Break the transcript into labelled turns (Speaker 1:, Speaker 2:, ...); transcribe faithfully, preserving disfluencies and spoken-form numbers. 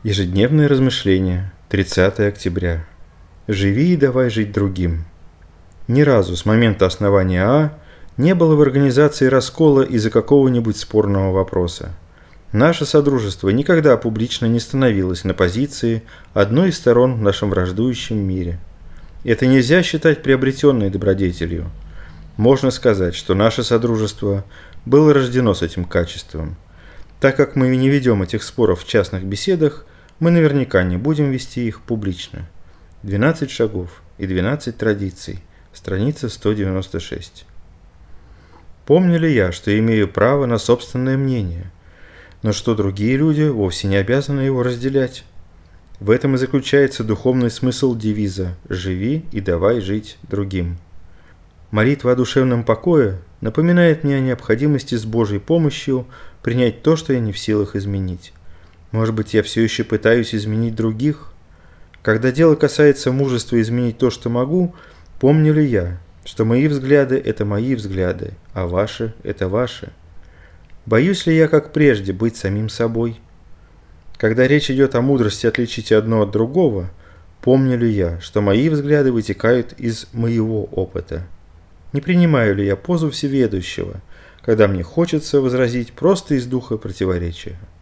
Speaker 1: Ежедневные размышления. тридцатое октября. Живи и давай жить другим. Ни разу с момента основания АА не было в организации раскола из-за какого-нибудь спорного вопроса. Наше содружество никогда публично не становилось на позиции одной из сторон в нашем враждующем мире. Это нельзя считать приобретенной добродетелью. Можно сказать, что наше содружество было рождено с этим качеством. Так как мы не ведем этих споров в частных беседах, мы наверняка не будем вести их публично. двенадцать шагов и двенадцать традиций. Страница сто девяносто шесть. Помню ли я, что имею право на собственное мнение, но что другие люди вовсе не обязаны его разделять? В этом и заключается духовный смысл девиза «Живи и давай жить другим». Молитва о душевном покое напоминает мне о необходимости с Божьей помощью принять то, что я не в силах изменить. Может быть, я все еще пытаюсь изменить других? Когда дело касается мужества изменить то, что могу, помню ли я, что мои взгляды – это мои взгляды, а ваши – это ваши? Боюсь ли я, как прежде, быть самим собой? Когда речь идет о мудрости отличить одно от другого, помню ли я, что мои взгляды вытекают из моего опыта? Не принимаю ли я позу всеведущего, когда мне хочется возразить просто из духа противоречия?